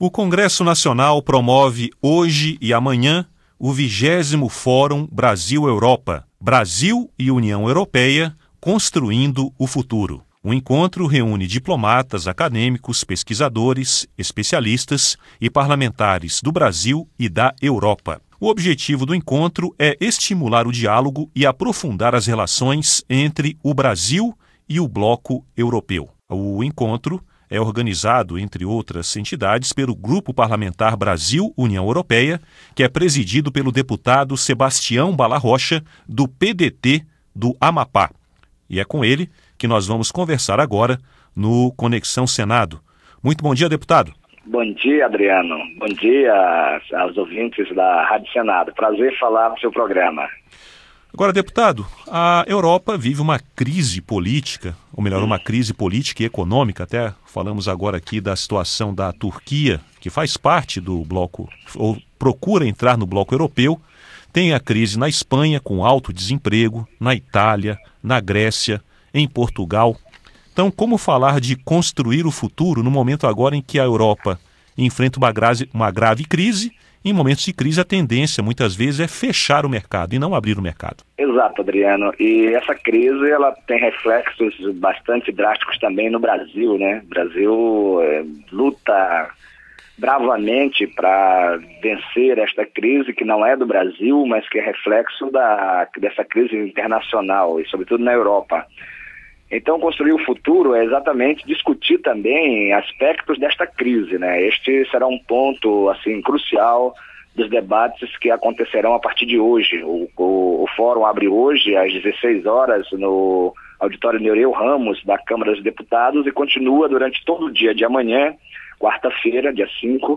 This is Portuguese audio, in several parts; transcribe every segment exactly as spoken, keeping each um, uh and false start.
O Congresso Nacional promove hoje e amanhã o vigésimo Fórum Brasil-Europa, Brasil e União Europeia construindo o futuro. O encontro reúne diplomatas, acadêmicos, pesquisadores, especialistas e parlamentares do Brasil e da Europa. O objetivo do encontro é estimular o diálogo e aprofundar as relações entre o Brasil e o bloco europeu. O encontro é organizado, entre outras entidades, pelo Grupo Parlamentar Brasil-União Europeia, que é presidido pelo deputado Sebastião Bala Rocha, do P D T do Amapá. E é com ele que nós vamos conversar agora no Conexão Senado. Muito bom dia, deputado. Bom dia, Adriano. Bom dia aos ouvintes da Rádio Senado. Prazer falar no seu programa. Agora, deputado, a Europa vive uma crise política, ou melhor, uma crise política e econômica. Até falamos agora aqui da situação da Turquia, que faz parte do bloco, ou procura entrar no bloco europeu. Tem a crise na Espanha, com alto desemprego, na Itália, na Grécia, em Portugal. Então, como falar de construir o futuro no momento agora em que a Europa enfrenta uma grave, uma grave crise? Em momentos de crise, a tendência, muitas vezes, é fechar o mercado e não abrir o mercado. Exato, Adriano. E essa crise, ela tem reflexos bastante drásticos também no Brasil, né? O Brasil é, luta bravamente para vencer esta crise, que não é do Brasil, mas que é reflexo da, dessa crise internacional, e sobretudo na Europa. Então, construir o futuro é exatamente discutir também aspectos desta crise, né? Este será um ponto, assim, crucial dos debates que acontecerão a partir de hoje. O, o, o fórum abre hoje às dezesseis horas no auditório Nereu Ramos da Câmara dos Deputados e continua durante todo o dia de amanhã, quarta-feira, dia cinco,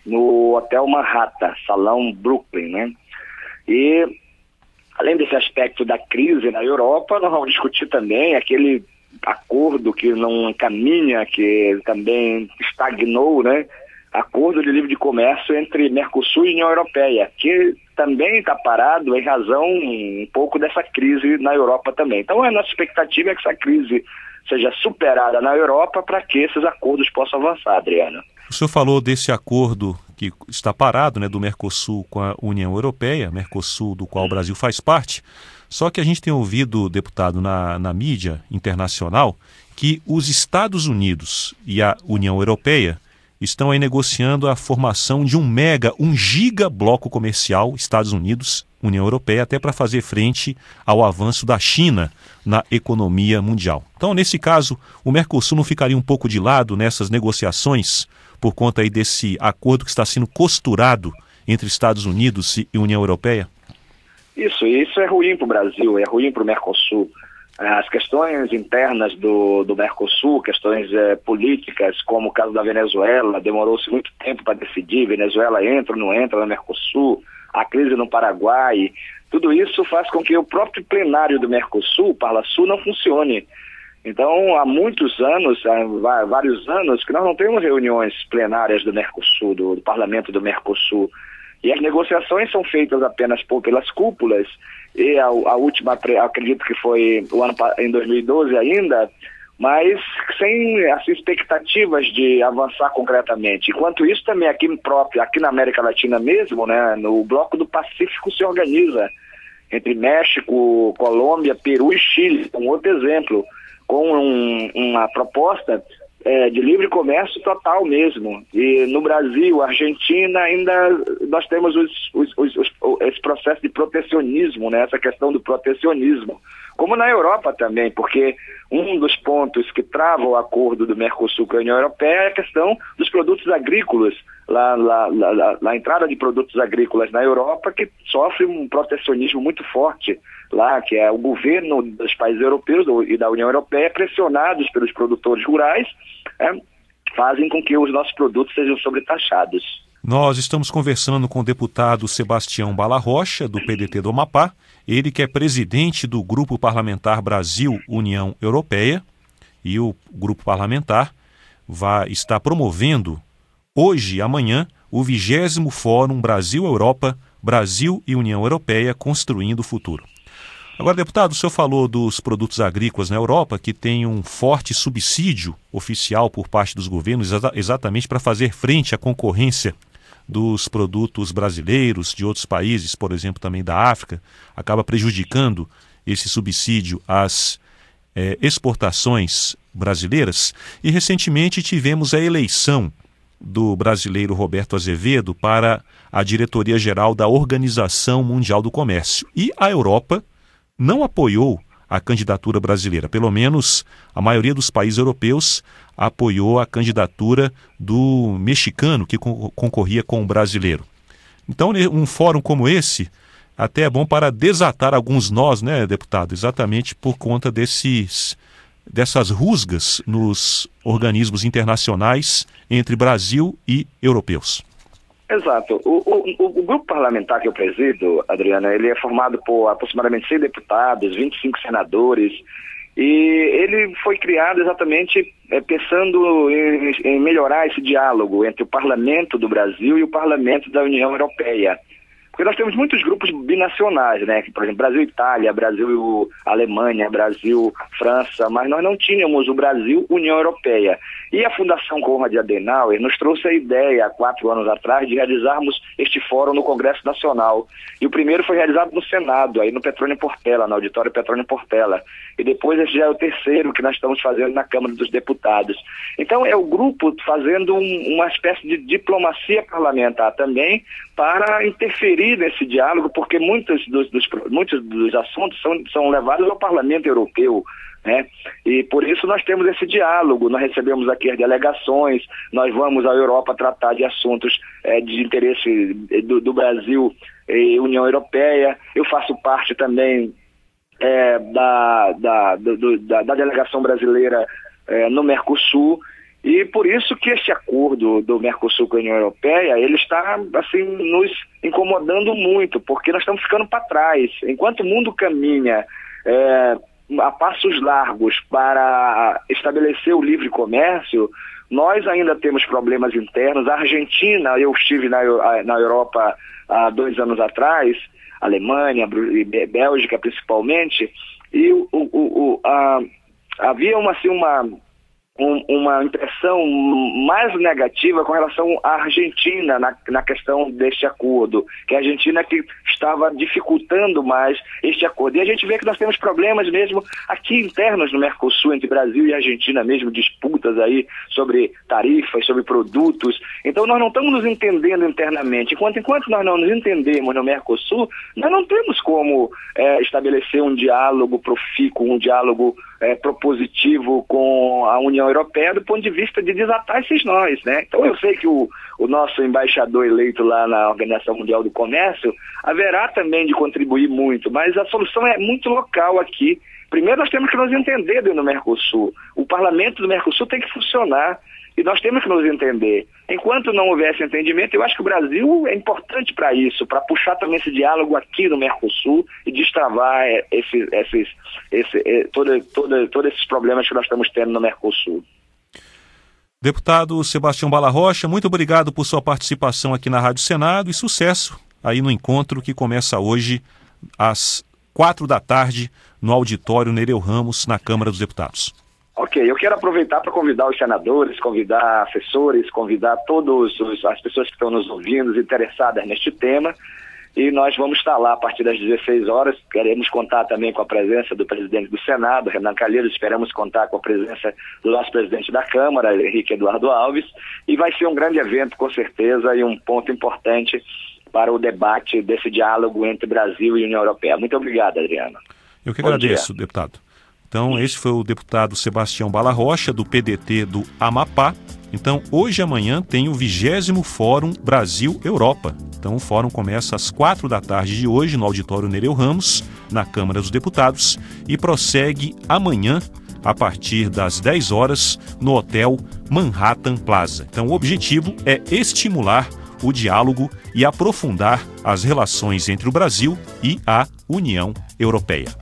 no Hotel Manhattan, Salão Brooklyn, né? E além desse aspecto da crise na Europa, nós vamos discutir também aquele acordo que não caminha, que também estagnou, né? Acordo de livre de comércio entre Mercosul e União Europeia, que também está parado em razão um pouco dessa crise na Europa também. Então a nossa expectativa é que essa crise seja superada na Europa para que esses acordos possam avançar, Adriano. O senhor falou desse acordo que está parado, né, do Mercosul com a União Europeia, Mercosul do qual o Brasil faz parte, só que a gente tem ouvido, deputado, na, na mídia internacional, que os Estados Unidos e a União Europeia estão aí negociando a formação de um mega, um giga bloco comercial, Estados Unidos, União Europeia, até para fazer frente ao avanço da China na economia mundial. Então, nesse caso, o Mercosul não ficaria um pouco de lado nessas negociações por conta aí desse acordo que está sendo costurado entre Estados Unidos e União Europeia? Isso, isso é ruim para o Brasil, é ruim para o Mercosul. As questões internas do, do Mercosul, questões é, políticas, como o caso da Venezuela, demorou-se muito tempo para decidir, Venezuela entra ou não entra no Mercosul, a crise no Paraguai, tudo isso faz com que o próprio plenário do Mercosul, Parlasul, não funcione. Então, há muitos anos, há vários anos, que nós não temos reuniões plenárias do Mercosul, do, do Parlamento do Mercosul. E as negociações são feitas apenas por, pelas cúpulas, e a, a última, acredito que foi o ano, em dois mil e doze ainda, mas sem assim, expectativas de avançar concretamente. Enquanto isso, também aqui próprio, aqui na América Latina mesmo, né, no Bloco do Pacífico se organiza entre México, Colômbia, Peru e Chile, um outro exemplo, com um, uma proposta é, de livre comércio total mesmo. E no Brasil, Argentina, ainda nós temos os, os, os, os, esse processo de protecionismo, né? Essa questão do protecionismo. Como na Europa também, porque um dos pontos que trava o acordo do Mercosul com a União Europeia é a questão dos produtos agrícolas, lá, lá, lá, lá, a entrada de produtos agrícolas na Europa, que sofre um protecionismo muito forte lá, que é o governo dos países europeus e da União Europeia, pressionados pelos produtores rurais, é, fazem com que os nossos produtos sejam sobretaxados. Nós estamos conversando com o deputado Sebastião Bala Rocha, do P D T do Amapá, ele que é presidente do Grupo Parlamentar Brasil-União Europeia, e o grupo parlamentar vai estar promovendo hoje e amanhã o vigésimo Fórum Brasil-Europa, Brasil e União Europeia construindo o futuro. Agora, deputado, o senhor falou dos produtos agrícolas na Europa, que tem um forte subsídio oficial por parte dos governos, exa- exatamente para fazer frente à concorrência dos produtos brasileiros, de outros países, por exemplo, também da África, acaba prejudicando esse subsídio às eh, exportações brasileiras. E recentemente tivemos a eleição do brasileiro Roberto Azevedo para a diretoria-geral da Organização Mundial do Comércio. E a Europa não apoiou a candidatura brasileira, pelo menos a maioria dos países europeus apoiou a candidatura do mexicano que con- concorria com o brasileiro. Então, um fórum como esse até é bom para desatar alguns nós, né, deputado? Exatamente por conta desses, dessas rusgas nos organismos internacionais entre Brasil e europeus. Exato. O, o, o grupo parlamentar que eu presido, Adriana, ele é formado por aproximadamente cem deputados, vinte e cinco senadores, e ele foi criado exatamente é, pensando em, em melhorar esse diálogo entre o parlamento do Brasil e o parlamento da União Europeia. Porque nós temos muitos grupos binacionais, né? Por exemplo, Brasil-Itália, Brasil-Alemanha, Brasil-França, mas nós não tínhamos o Brasil-União Europeia. E a Fundação Konrad Adenauer nos trouxe a ideia, há quatro anos atrás, de realizarmos este fórum no Congresso Nacional. E o primeiro foi realizado no Senado, aí no Petrônio Portela, no auditório Petrônio Portela. E depois esse já é o terceiro que nós estamos fazendo na Câmara dos Deputados. Então é o grupo fazendo um, uma espécie de diplomacia parlamentar também para interferir nesse diálogo, porque muitos dos, dos, muitos dos assuntos são, são levados ao Parlamento Europeu, né? E por isso nós temos esse diálogo, nós recebemos aqui as delegações, nós vamos à Europa tratar de assuntos é, de interesse do, do Brasil e União Europeia. Eu faço parte também é, da, da, do, da, da delegação brasileira é, no Mercosul. E por isso que este acordo do Mercosul com a União Europeia, ele está assim, nos incomodando muito, porque nós estamos ficando para trás. Enquanto o mundo caminha é, a passos largos para estabelecer o livre comércio, nós ainda temos problemas internos. A Argentina, eu estive na, na Europa há dois anos atrás, Alemanha, Bélgica principalmente, e o, o, o, a, havia uma... Assim, uma Um, uma impressão mais negativa com relação à Argentina na, na questão deste acordo, que a Argentina que estava dificultando mais este acordo. E a gente vê que nós temos problemas mesmo aqui internos no Mercosul, entre Brasil e Argentina mesmo, disputas aí sobre tarifas, sobre produtos. Então nós não estamos nos entendendo internamente. Enquanto, enquanto nós não nos entendemos no Mercosul, nós não temos como é, estabelecer um diálogo profícuo, um diálogo é, propositivo com a União Europeia do ponto de vista de desatar esses nós, né? Então eu sei que o, o nosso embaixador eleito lá na Organização Mundial do Comércio haverá também de contribuir muito, mas a solução é muito local aqui. Primeiro nós temos que nos entender dentro do Mercosul. O parlamento do Mercosul tem que funcionar e nós temos que nos entender. Enquanto não houver esse entendimento, eu acho que o Brasil é importante para isso, para puxar também esse diálogo aqui no Mercosul e destravar esse, esses, esse, todo, todo, todos esses problemas que nós estamos tendo no Mercosul. Deputado Sebastião Bala Rocha, muito obrigado por sua participação aqui na Rádio Senado e sucesso aí no encontro que começa hoje às quatro da tarde no auditório Nereu Ramos, na Câmara dos Deputados. Ok, eu quero aproveitar para convidar os senadores, convidar assessores, convidar todas as pessoas que estão nos ouvindo, interessadas neste tema, e nós vamos estar lá a partir das dezesseis horas. Queremos contar também com a presença do presidente do Senado, Renan Calheiros, esperamos contar com a presença do nosso presidente da Câmara, Henrique Eduardo Alves, e vai ser um grande evento, com certeza, e um ponto importante para o debate desse diálogo entre Brasil e União Europeia. Muito obrigado, Adriano. Eu que Bom agradeço, dia. deputado. Então, esse foi o deputado Sebastião Bala Rocha, do P D T do Amapá. Então, hoje e amanhã tem o vigésimo Fórum Brasil-Europa. Então, o fórum começa às quatro da tarde de hoje, no auditório Nereu Ramos, na Câmara dos Deputados, e prossegue amanhã, a partir das dez horas, no Hotel Manhattan Plaza. Então, o objetivo é estimular o diálogo e aprofundar as relações entre o Brasil e a União Europeia.